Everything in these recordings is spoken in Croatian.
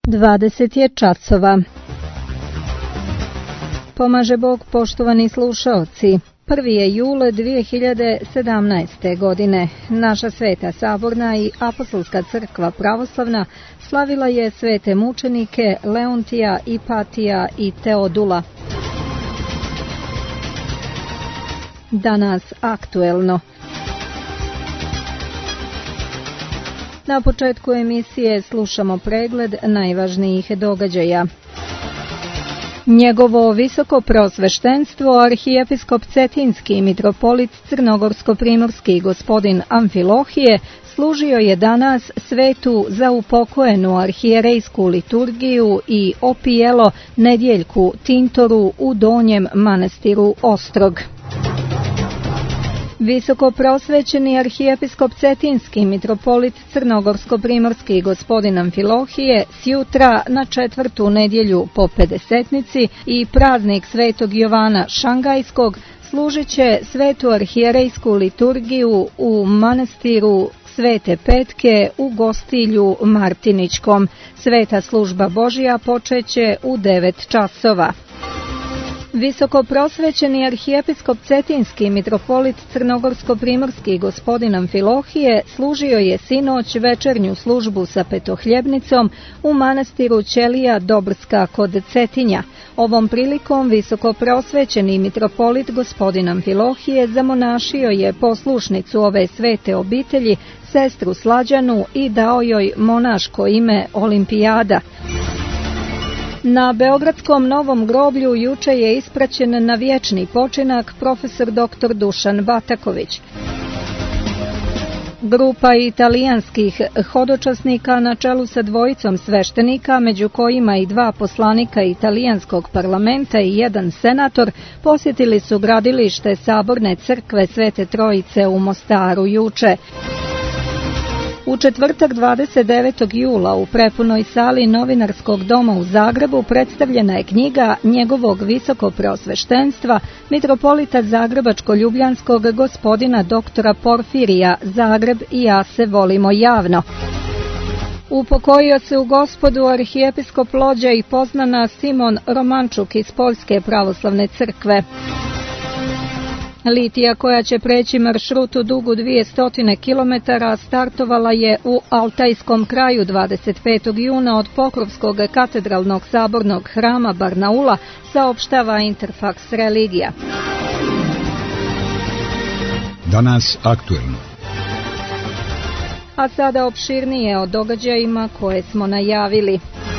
20 je časova. Pomaže Bog, poštovani slušaoci. 1. je jul 2017. godine. Naša Sveta Saborna i Apostolska crkva pravoslavna slavila je svete mučenike Leontija, Ipatija i Teodula. Danas aktuelno. Na početku emisije slušamo pregled najvažnijih događaja. Njegovo visoko preosveštenstvo arhijepiskop Cetinski mitropolit Crnogorsko-primorski gospodin Amfilohije služio je danas svetu za upokojenu arhijerejsku liturgiju i opijelo nedjeljku tintoru u Donjem manastiru Ostrog. Visoko preosvećeni arhijepiskop Cetinski mitropolit Crnogorsko-primorski gospodin Amfilohije sjutra na 4. nedjelju po Pedesetnici i praznik svetog Jovana Šangajskog služit će svetu arhijerejsku liturgiju u manastiru Svete Petke u Gostilju Martiničkom. Sveta služba Božja počeće u 9 časova. Visoko prosvećeni arhijepiskop Cetinski mitropolit Crnogorsko-primorski gospodin Amfilohije služio je sinoć večernju službu sa petohljebnicom u manastiru Ćelija Dobrska kod Cetinja. Ovom prilikom visoko prosvećeni mitropolit gospodin Amfilohije zamonašio je poslušnicu ove svete obitelji, sestru Slađanu, i dao joj monaško ime Olimpijada. Na Beogradskom Novom groblju juče je ispraćen na vječni počinak profesor dr. Dušan Bataković. Grupa italijanskih hodočasnika na čelu sa dvojicom sveštenika, među kojima i 2 poslanika italijanskog parlamenta i 1 senator, posjetili su gradilište Saborne crkve Svete Trojice u Mostaru juče. U četvrtak 29. jula u prepunoj sali Novinarskog doma u Zagrebu predstavljena je knjiga njegovog visoko preosveštenstva mitropolita Zagrebačko-ljubljanskog gospodina doktora Porfirija Zagreb i ja se volimo javno. Upokojio se u Gospodu arhijepiskop Lođa i Poznana Simon Romančuk iz Poljske pravoslavne crkve. Litija, koja će preći maršrutu dugu 200 km, startovala je u Altajskom kraju 25. juna od Pokrovskog katedralnog sabornog hrama Barnaula, saopštava Interfax Religija. Danas aktuelno. A sada opširnije o događajima koje smo najavili.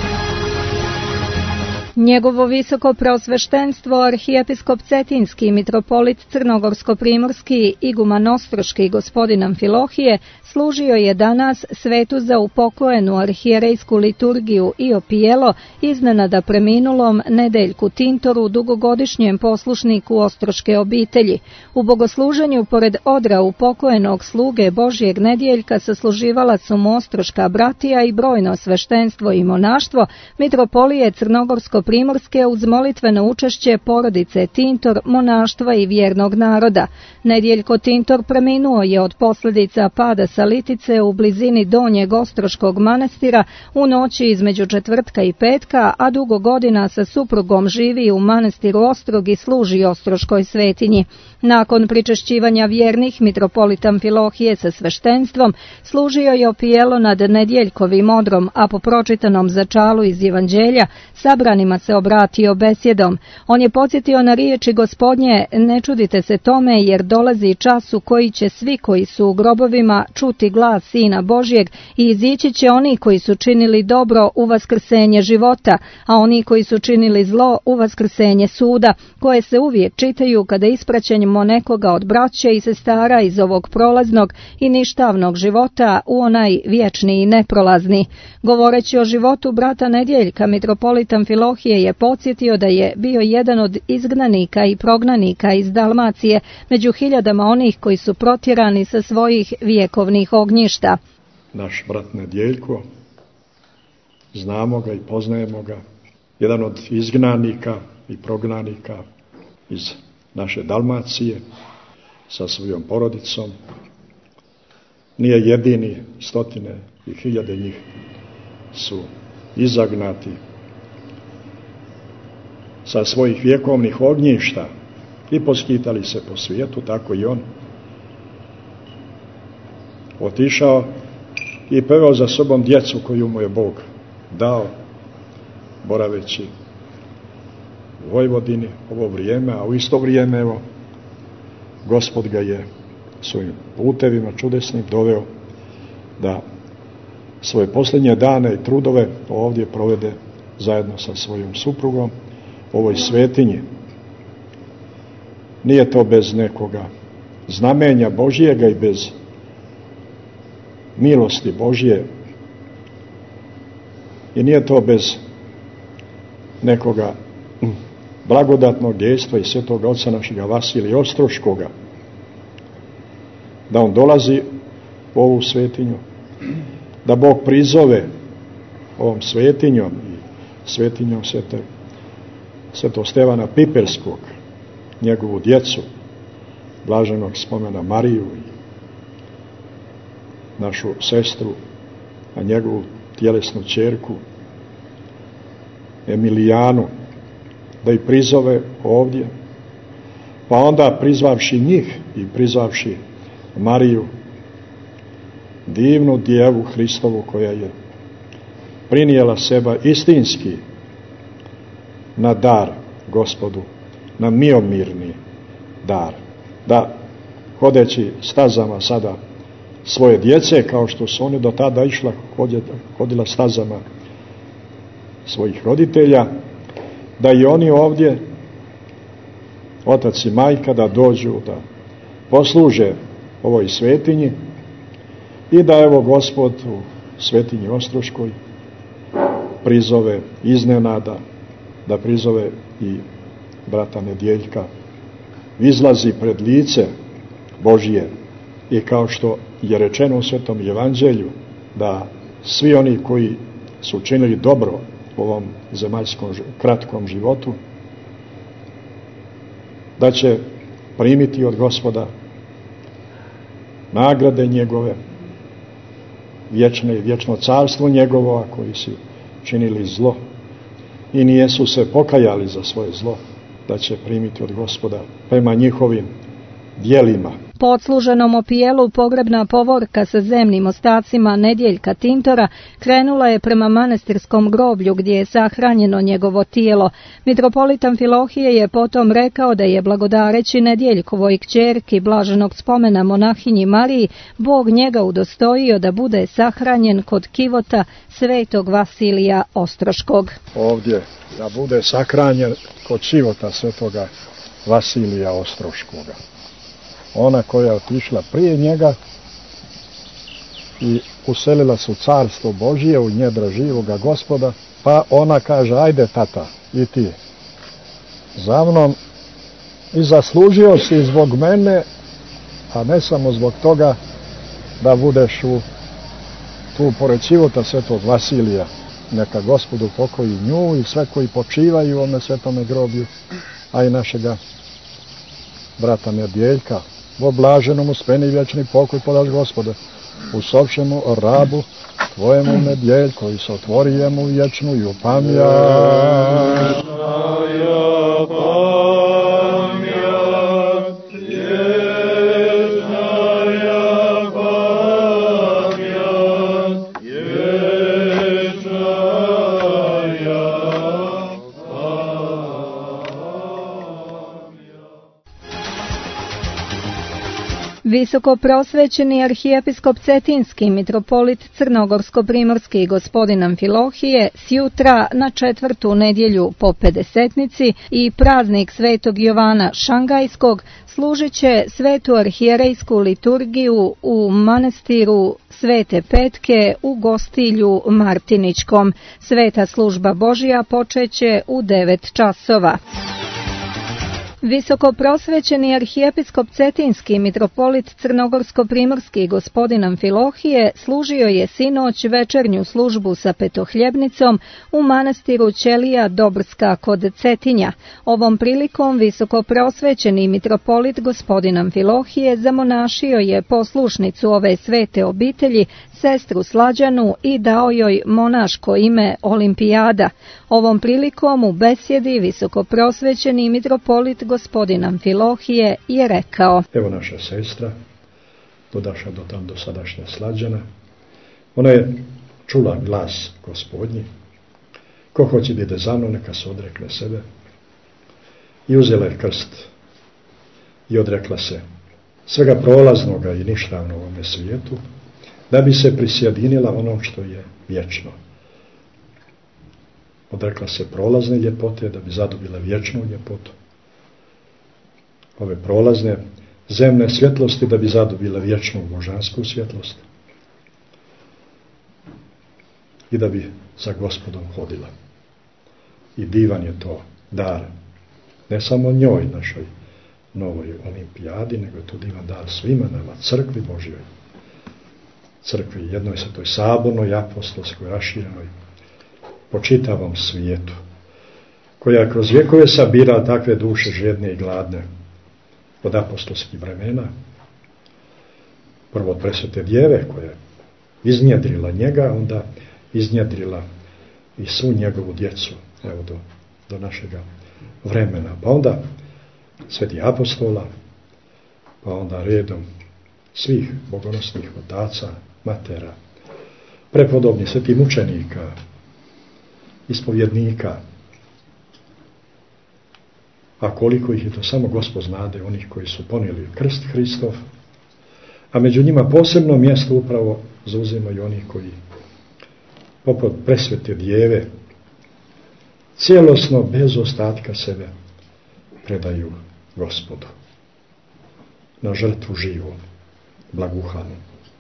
Njegovo visoko preosveštenstvo arhijepiskop Cetinski mitropolit Crnogorsko-primorski iguman Ostroški gospodin Amfilohije služio je danas svetu za upokojenu arhijerejsku liturgiju i opijelo iznenada preminulom Nedeljku Tintoru, dugogodišnjem poslušniku ostroške obitelji. U bogosluženju pored odra upokojenog sluge Božjeg Nedjeljka sasluživala su mu ostroška bratija i brojno sveštenstvo i monaštvo mitropolije Crnogorsko-primorske uz molitveno učešće porodice Tintor, monaštva i vjernog naroda. Nedjeljko Tintor preminuo je od posljedica pada sa litice u blizini Donjeg Ostroškog manastira u noći između četvrtka i petka, a dugo godina sa suprugom živi u manastiru Ostrog i služi ostroškoj svetinji. Nakon pričešćivanja vjernih, mitropolit Amfilohije sa sveštenstvom služio je opijelo nad Nedjeljkovim odrom, a po pročitanom začalu iz Evanđelja sabranima se obratio besjedom. On je podsjetio na riječi Gospodnje: ne čudite se tome, jer dolazi čas u koji će svi koji su u grobovima čuti glas Sina Božjeg i izići će oni koji su činili dobro u vaskrsenje života, a oni koji su činili zlo u vaskrsenje suda, koje se uvijek čitaju kada ispraćenjemo nekoga od braće i sestara iz ovog prolaznog i ništavnog života u onaj vječni i neprolazni. Govoreći o životu brata Nedjeljka, mitropolit Amfilohije je podsjetio da je bio jedan od izgnanika i prognanika iz Dalmacije među hiljadama onih koji su protjerani sa svojih vjekovnih ognjišta. Naš brat Nedjeljko, znamo ga i poznajemo ga, jedan od izgnanika i prognanika iz naše Dalmacije sa svojom porodicom. Nije jedini, stotine i hiljade njih su izagnati sa svojih vjekovnih ognjišta i poskitali se po svijetu, tako i on otišao i poveo za sobom djecu koju mu je Bog dao, boraveći u Vojvodini ovo vrijeme, a u isto vrijeme, evo, Gospod ga je svojim putevima čudesnim doveo da svoje posljednje dane i trudove ovdje provede zajedno sa svojom suprugom u ovoj svetinji. Nije to bez nekoga znamenja Božjega i bez milosti Božje, i nije to bez nekoga blagodatnog dejstva i svetoga oca našega Vasilija Ostroškoga, da on dolazi u ovu svetinju, da Bog prizove ovom svetinjom i svetinjom svetog Stevana Piperskog, njegovu djecu, blaženog spomena Mariju i našu sestru, a njegovu tjelesnu ćerku Emilijanu, da ih prizove ovdje, pa onda prizvavši njih i prizvavši Mariju, divnu djevu Hristovu, koja je prinijela seba istinski na dar Gospodu, na miomirni dar, da hodeći stazama sada svoje djece, kao što su oni do tada hodila stazama svojih roditelja, da i oni ovdje, otac i majka, da dođu, da posluže ovoj svetinji i da, evo, Gospod u svetinji Ostroškoj prizove iznenada, da prizove i brata Nedjeljka, izlazi pred lice Božije, i kao što je rečeno u Svetom Evanđelju, da svi oni koji su činili dobro u ovom zemaljskom kratkom životu, da će primiti od Gospoda nagrade njegove, vječne i vječno carstvo njegovo, a koji su činili zlo i nijesu se pokajali za svoje zlo, da će primiti od Gospoda prema njihovim djelima. Po odsluženom opijelu pogrebna povorka sa zemnim ostacima Nedjeljka Tintora krenula je prema manastirskom groblju gdje je sahranjeno njegovo tijelo. Mitropolit Amfilohije je potom rekao da je blagodareći Nedjeljkovoj kćerki blaženog spomena monahinji Mariji, Bog njega udostojio da bude sahranjen kod kivota svetog Vasilija Ostroškog. Ovdje da bude sahranjen kod kivota svetoga Vasilija Ostroškoga. Ona koja je otišla prije njega i uselila se u carstvo Božije, u njedra živoga Gospoda, pa ona kaže: ajde tata, i ti za mnom, i zaslužio si zbog mene, a ne samo zbog toga da budeš tu pored života svetog Vasilija. Neka Gospodu pokoji nju i sve koji počivaju u ovome svetome groblju, a i našega brata Nedjeljka. U oblaženom uspeni vječni pokoj podaš Gospode, usopšemu rabu tvojemu Nedjeljko i sotvorijemu vječnu i upamja. Visoko prosvećeni arhijepiskop Cetinski mitropolit Crnogorsko-primorski gospodin Amfilohije sjutra na 4. nedjelju po Pedesetnici i praznik svetog Jovana Šangajskog služit će svetu arhijerejsku liturgiju u manastiru Svete Petke u Gostilju Martiničkom. Sveta služba Božja počeće u 9 časova. Visoko prosvećeni arhijepiskop Cetinski mitropolit Crnogorsko-primorski gospodin Amfilohije služio je sinoć večernju službu sa petohljebnicom u manastiru Ćelija Dobrska kod Cetinja. Ovom prilikom visoko prosvećeni mitropolit gospodin Amfilohije zamonašio je poslušnicu ove svete obitelji, sestru Slađanu i dao joj monaško ime Olimpijada. Ovom prilikom u besjedi visokoprosvećeni mitropolit gospodin Amfilohije je rekao: Evo naša sestra, dodaša do tam dosadašnja Slađana, ona je čula glas gospodnji, ko hoće biti za mnom, neka se odrekne sebe, i uzela je krst i odrekla se svega prolaznoga i ništavnog u ovome svijetu, da bi se prisjedinila onom što je vječno. Odrekla se prolazne ljepote da bi zadobila vječnu ljepotu. Ove prolazne zemne svjetlosti da bi zadobila vječnu božansku svjetlost. I da bi za Gospodom hodila. I divan je to dar, ne samo njoj, našoj novoj olimpijadi, nego je to divan dar svima nama, crkvi Božjoj. Crkvi jednoj svetoj sabornoj, apostolskoj, raširenoj, po čitavom svijetu, koja kroz vjekove sabira takve duše žedne i gladne od apostolskih vremena. Prvo od presvete djeve koja je iznjedrila njega, onda iznjedrila i svu njegovu djecu, evo do našega vremena. Pa onda sveti apostola, pa onda redom svih bogonosnih otaca, matera, prepodobnih svetih mučenika, ispovjednika. A koliko ih je, to samo Gospod znade, onih koji su ponijeli krst Hristov, a među njima posebno mjesto upravo zauzimaju oni koji poput presvete djeve cijelosno, bez ostatka sebe predaju Gospodu na žrtvu živu, blaguhanu.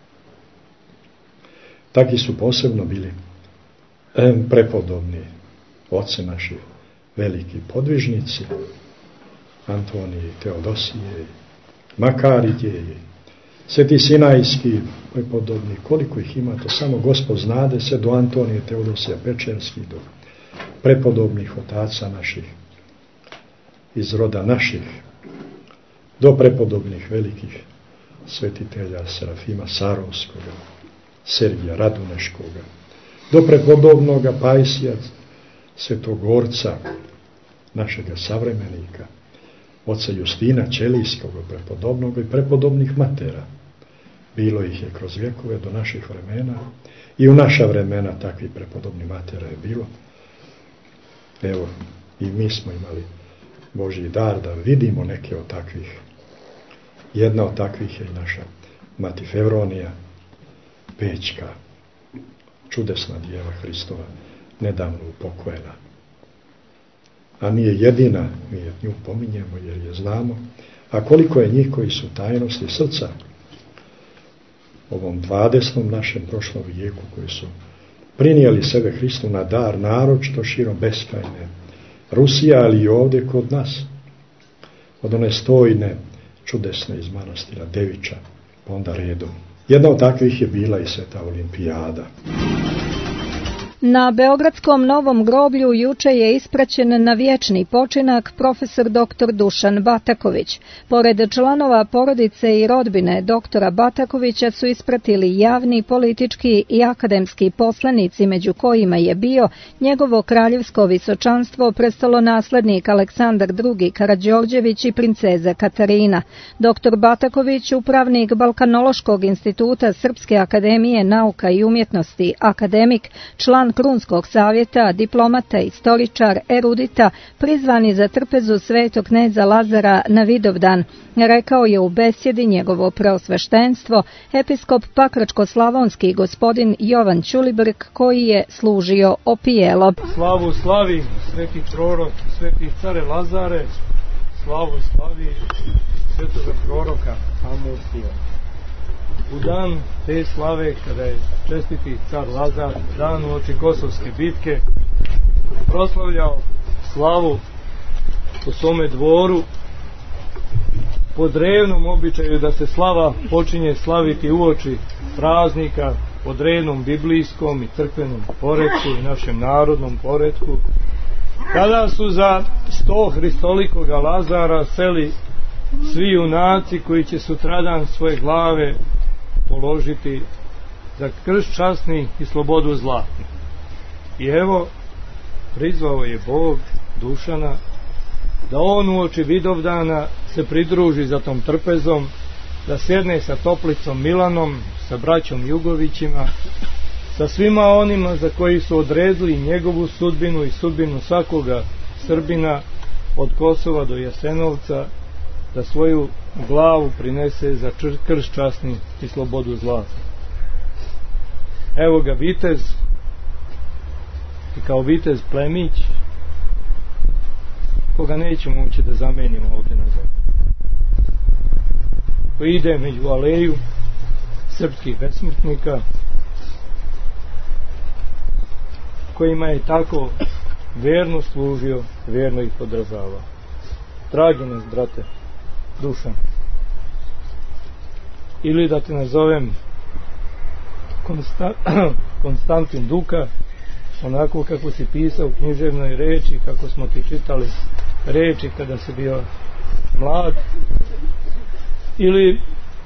Taki su posebno bili prepodobni oci naši, veliki podvižnici, Antonije, Teodosije, Makarije, sveti Sinajski prepodobni, koliko ih ima, to samo Gospod znade, sve do Antonije, Teodosija, Pečerski, do prepodobnih otaca naših, iz roda naših, do prepodobnih velikih svetitelja Serafima Sarovskoga, Sergija Raduneškoga, do prepodobnoga Pajsija, Svetogorca, našega savremenika, oca Justina Ćelijskog, prepodobnog i prepodobnih matera. Bilo ih je kroz vjekove do naših vremena i u naša vremena takvih prepodobnih matera je bilo. Evo, i mi smo imali Božji dar da vidimo neke od takvih. Jedna od takvih je i naša mati Fevronija, Pećka, čudesna djeva Hristova, nedavno upokojena. A nije jedina, mi je nju pominjemo jer je znamo, a koliko je njih koji su tajnosti srca ovom 20. našem prošlom vijeku, koji su prinijeli sebe Hristu na dar, naročito širom beskrajne Rusija, ali i ovdje kod nas, od one stojne, čudesne iz manastira Devića, pa onda redom. Jedna od takvih je bila i sveta Olimpijada. Na Beogradskom Novom groblju juče je ispraćen na vječni počinak profesor dr. Dušan Bataković. Pored članova porodice i rodbine doktora Batakovića su ispratili javni, politički i akademski poslanici, među kojima je bio njegovo kraljevsko visočanstvo prestolonaslednik Aleksandar II. Karađorđević i princeza Katarina. Dr. Bataković, upravnik Balkanološkog instituta Srpske akademije nauka i umjetnosti, akademik, član Krunskog savjeta, diplomata, istoričar, erudita, prizvani za trpezu svetog kneza Lazara na Vidovdan, rekao je u besjedi njegovo preosveštenstvo episkop Pakračko-slavonski gospodin Jovan Ćulibrk, koji je služio opijelo. Slavu slavi sveti prorok, sveti care Lazare, slavu slavi svetoga proroka Amurtija. U dan te slave, kada je čestiti car Lazar, dan uoči Kosovske bitke, proslavljao slavu u svome dvoru, po drevnom običaju da se slava počinje slaviti uoči praznika, po drevnom biblijskom i crkvenom poretku i našem narodnom poretku, kada su za 100 hristolikoga Lazara seli svi junaci koji će sutradan svoje glave položiti za krst časni i slobodu zlatnu. I evo, prizvao je Bog Dušana da on uoči Vidovdana se pridruži za tom trpezom, da sjedne sa Toplicom Milanom, sa braćom Jugovićima, sa svima onima za koji su odredili njegovu sudbinu i sudbinu svakoga Srbina od Kosova do Jasenovca, da svoju glavu prinese za krst časni i slobodu zlatnu. Evo ga vitez, i kao vitez plemić, koga nećemo moći da zamenimo ovdje nazad, koji ide među aleju srpskih besmrtnika, kojima je tako verno služio, verno ih podržava. Dragi nas, brate Dušan, ili da te nazovem Konstantin Duka, onako kako si pisao u književnoj reči, kako smo ti čitali reči kada si bio mlad, ili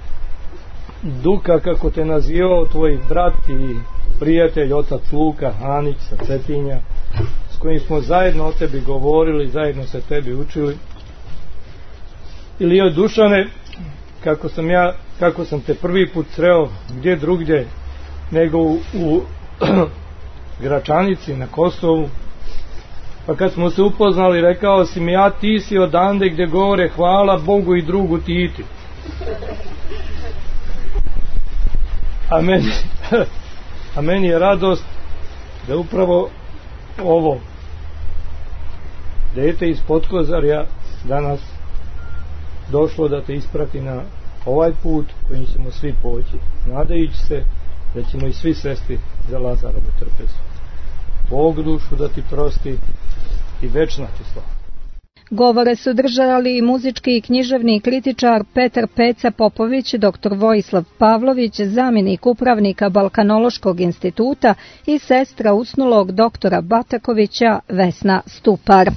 Duka kako te nazivao tvoj brat i prijatelj otac Luka Anić sa Cetinja, s kojim smo zajedno o tebi govorili, zajedno se tebi učili, ili joj Dušane, kako sam te prvi put sreo gdje drugdje nego u Gračanici na Kosovu, pa kad smo se upoznali rekao si mi, a ti si odande gdje govore hvala Bogu i drugu Titi. A meni je radost da upravo ovo dete iz Potkozarja danas došlo da te isprati na ovaj put kojim ćemo svi poći, nadajući se da ćemo i svi sesti za Lazarovu trpezu. Bog dušu da ti prosti i večna ti slava. Govore su držali muzički i književni kritičar Petar Peca Popović, dr. Vojislav Pavlović, zamjenik upravnika Balkanološkog instituta, i sestra usnulog doktora Batakovića Vesna Stupar.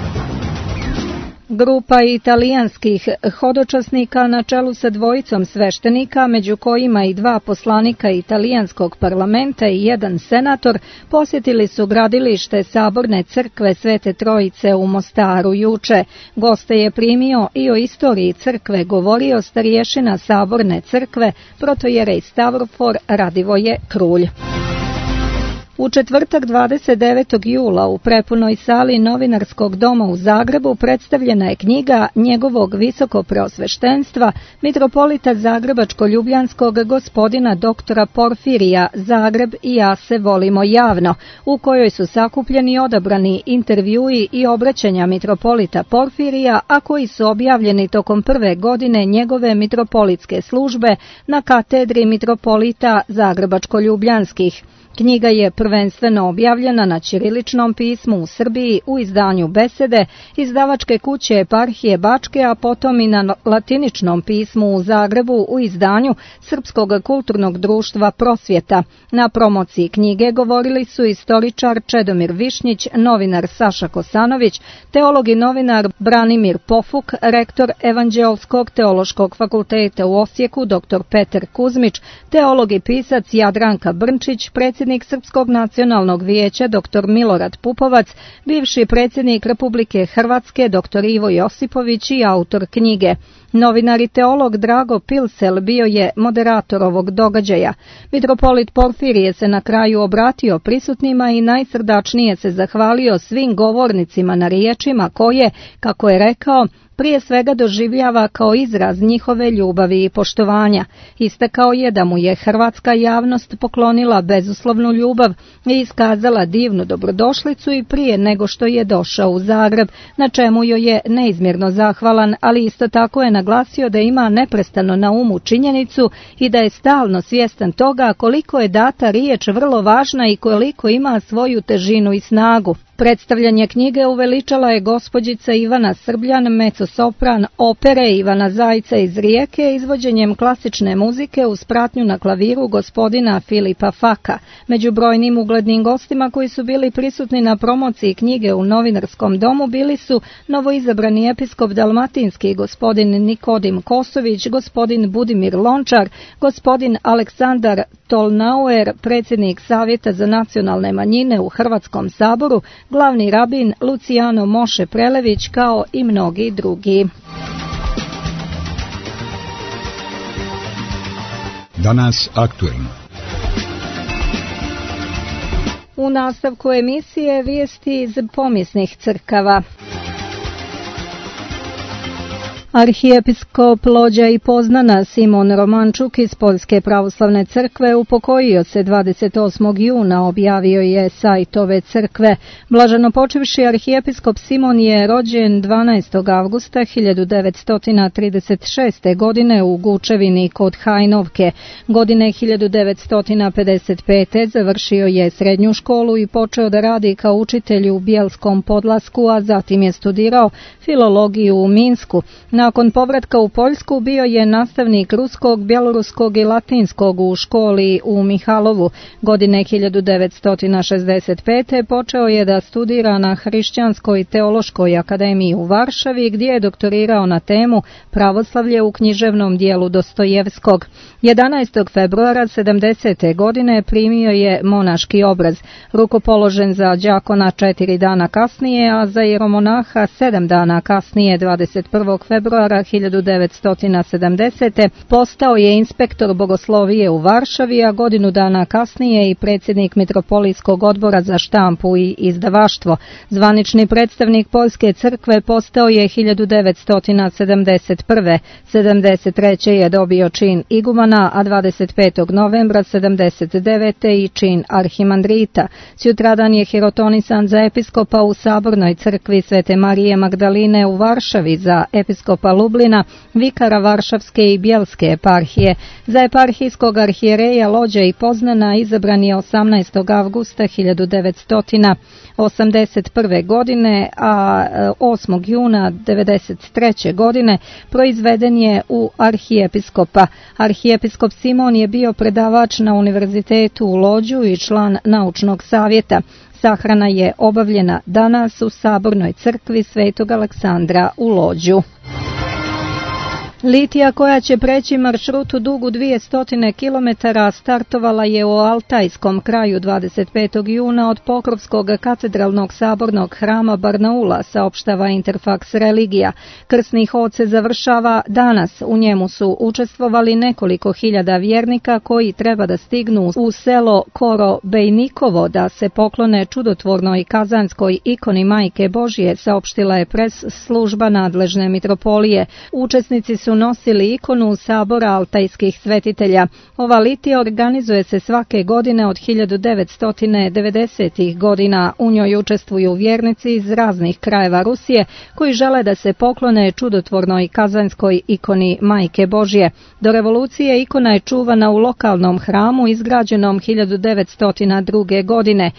Grupa italijanskih hodočasnika na čelu sa dvojicom sveštenika, među kojima i 2 poslanika italijanskog parlamenta i 1 senator, posjetili su gradilište Saborne crkve Svete Trojice u Mostaru juče. Goste je primio i o istoriji crkve govorio starješina Saborne crkve, protojerej Stavrofor Radivoje Krulj. U četvrtak 29. jula u prepunoj sali Novinarskog doma u Zagrebu predstavljena je knjiga njegovog visokopreosveštenstva mitropolita Zagrebačko-Ljubljanskog gospodina doktora Porfirija Zagreb i ja se volimo javno, u kojoj su sakupljeni odabrani intervjui i obraćanja mitropolita Porfirija, a koji su objavljeni tokom prve godine njegove mitropolitske službe na katedri mitropolita Zagrebačko-Ljubljanskih. Knjiga je prvenstveno objavljena na ćiriličnom pismu u Srbiji u izdanju Besede izdavačke kuće Eparhije Bačke, a potom i na latiničnom pismu u Zagrebu u izdanju Srpskog kulturnog društva Prosvjeta. Na promociji knjige govorili su istoričar Čedomir Višnjić, novinar Saša Kosanović, teolog i novinar Branimir Pofuk, rektor Evanđeolskog teološkog fakulteta u Osijeku dr. Petar Kuzmić, teolog i pisac Jadranka Brnčić, predsjednik Srpskog nacionalnog vijeća dr. Milorad Pupovac, bivši predsjednik Republike Hrvatske dr. Ivo Josipović i autor knjige. Novinar i teolog Drago Pilsel bio je moderator ovog događaja. Mitropolit Porfirije se na kraju obratio prisutnima i najsrdačnije se zahvalio svim govornicima na riječima koje, kako je rekao, prije svega doživljava kao izraz njihove ljubavi i poštovanja. Istakao je da mu je hrvatska javnost poklonila bezuslovnu ljubav i iskazala divnu dobrodošlicu i prije nego što je došao u Zagreb, na čemu joj je neizmjerno zahvalan, ali isto tako je naglasio da ima neprestano na umu činjenicu i da je stalno svjestan toga koliko je data riječ vrlo važna i koliko ima svoju težinu i snagu. Predstavljanje knjige uveličala je gospođica Ivana Srbljan, mecosopran opere Ivana Zajca iz Rijeke, izvođenjem klasične muzike uz pratnju na klaviru gospodina Filipa Faka. Među brojnim uglednim gostima koji su bili prisutni na promociji knjige u Novinarskom domu bili su novoizabrani episkop dalmatinski gospodin Nikodim Kosović, gospodin Budimir Lončar, gospodin Aleksandar Stolnauer, predsjednik Savjeta za nacionalne manjine u Hrvatskom saboru, glavni rabin Luciano Moše Prelević kao i mnogi drugi. Danas aktuelno. U nastavku emisije vijesti iz pomisnih crkava. Arhijepiskop Lođa i Poznana Simon Romančuk iz Poljske pravoslavne crkve upokojio se 28. juna, objavio je sajt ove crkve. Blaženopočivši arhijepiskop Simon je rođen 12. avgusta 1936. godine u Gučevini kod Hajnovke. Godine 1955. završio je srednju školu i počeo da radi kao učitelj u Bjelskom Podlasku, a zatim je studirao filologiju u Minsku. Nakon povratka u Poljsku bio je nastavnik ruskog, bjeloruskog i latinskog u školi u Mihalovu. Godine 1965. počeo je da studira na Hrišćanskoj teološkoj akademiji u Varšavi, gdje je doktorirao na temu pravoslavlje u književnom dijelu Dostojevskog. 11. februara 70. godine primio je monaški obraz, rukopoložen za đakona 4 dana kasnije, a za jeromonaha 7 dana kasnije, 21. februara 1970. postao je inspektor bogoslovije u Varšavi, a godinu dana kasnije i predsjednik Mitropolijskog odbora za štampu i izdavaštvo. Zvanični predstavnik Poljske crkve postao je 1971. 73. je dobio čin igumana, a 25. novembra 79. i čin arhimandrita. Sutradan je hirotonisan za episkopa u Sabornoj crkvi Svete Marije Magdaline u Varšavi, za episkopa Lublina, vikara Varšavske i Bjelske eparhije. Za eparhijskog arhijereja Lođa i Poznana izabran je 18. avgusta 1981. godine, a 8. juna 1993. godine proizveden je u arhijepiskopa. Arhijepiskop Simon je bio predavač na univerzitetu u Lođu i član naučnog savjeta. Sahrana je obavljena danas u Sabornoj crkvi Svetog Aleksandra u Lođu. Litija, koja će preći maršrutu dugu 200 km, startovala je u Altajskom kraju 25. juna od Pokrovskog katedralnog sabornog hrama Barnaula, saopštava Interfax Religija. Krsni hod se završava danas. U njemu su učestvovali nekoliko hiljada vjernika koji treba da stignu u selo Korobejnikovo da se poklone čudotvornoj kazanskoj ikoni Majke Božje, saopštila je pres služba nadležne mitropolije. Učesnici su nosili ikonu sabora altajskih svetitelja. Ova litija organizuje se svake godine od 1990. godina. U njoj učestvuju vjernici iz raznih krajeva Rusije koji žele da se poklone čudotvornoj kazanskoj ikoni Majke Božje. Do revolucije ikona je čuvana u lokalnom hramu izgrađenom 1902. godine.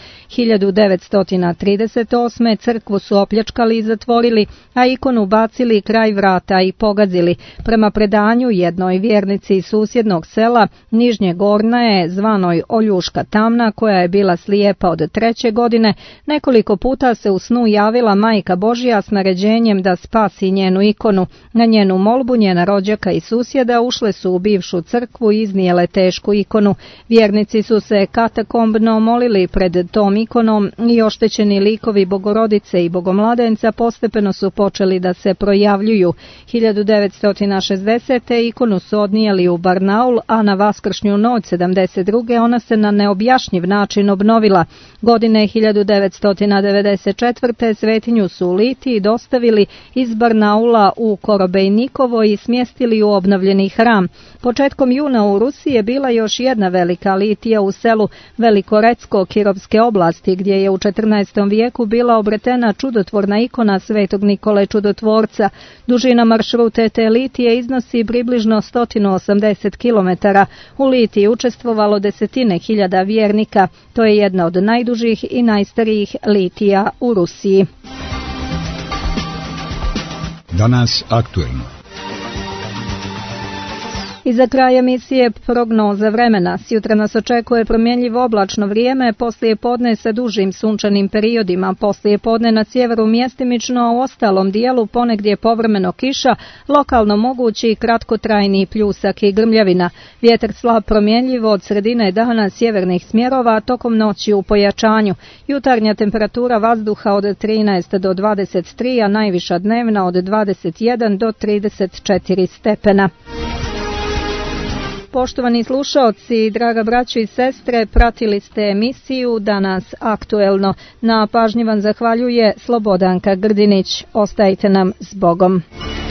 1938. crkvu su opljačkali i zatvorili, a ikonu bacili kraj vrata i pogazili. Prema predanju jednoj vjernici iz susjednog sela Nižnje Gornaje, zvanoj Oljuška Tamna, koja je bila slijepa od 3. godine, nekoliko puta se u snu javila Majka Božja s naređenjem da spasi njenu ikonu. Na njenu molbu njena rođaka i susjeda ušle su u bivšu crkvu i iznijele tešku ikonu. Vjernici su se katakombno molili pred tom ikonom i oštećeni likovi Bogorodice i Bogomladenca postepeno su počeli da se projavljuju. 1960. ikonu su odnijeli u Barnaul, a na Vaskršnju noć 72. ona se na neobjašnjiv način obnovila. Godine 1994. svetinju su u Litiji dostavili iz Barnaula u Korobejnikovo i smjestili u obnovljeni hram. Početkom juna u Rusiji je bila još jedna velika litija u selu Velikorecko Kirovske oblasti, gdje je u 14. vijeku bila obretena čudotvorna ikona Svetog Nikole Čudotvorca. Dužina maršruta te litije iznosi približno 180 km. U litiji učestvovalo desetine hiljada vjernika. To je jedna od najdužih i najstarijih litija u Rusiji. Danas aktuelno. I za kraj emisije prognoza vremena. Sjutra nas očekuje promjenjivo oblačno vrijeme, poslije podne sa dužim sunčanim periodima, poslije podne na sjeveru mjestimično, a u ostalom dijelu ponegdje povremeno kiša, lokalno mogući kratkotrajni pljusak i grmljavina. Vjetar slab promjenjivo od sredine dana sjevernih smjerova, tokom noći u pojačanju. Jutarnja temperatura vazduha od 13 do 23, a najviša dnevna od 21 do 34 stepena. Poštovani slušaoci, draga braćo i sestre, pratili ste emisiju Danas aktuelno. Na pažnji vam zahvaljuje Slobodanka Grdinić. Ostajte nam s Bogom.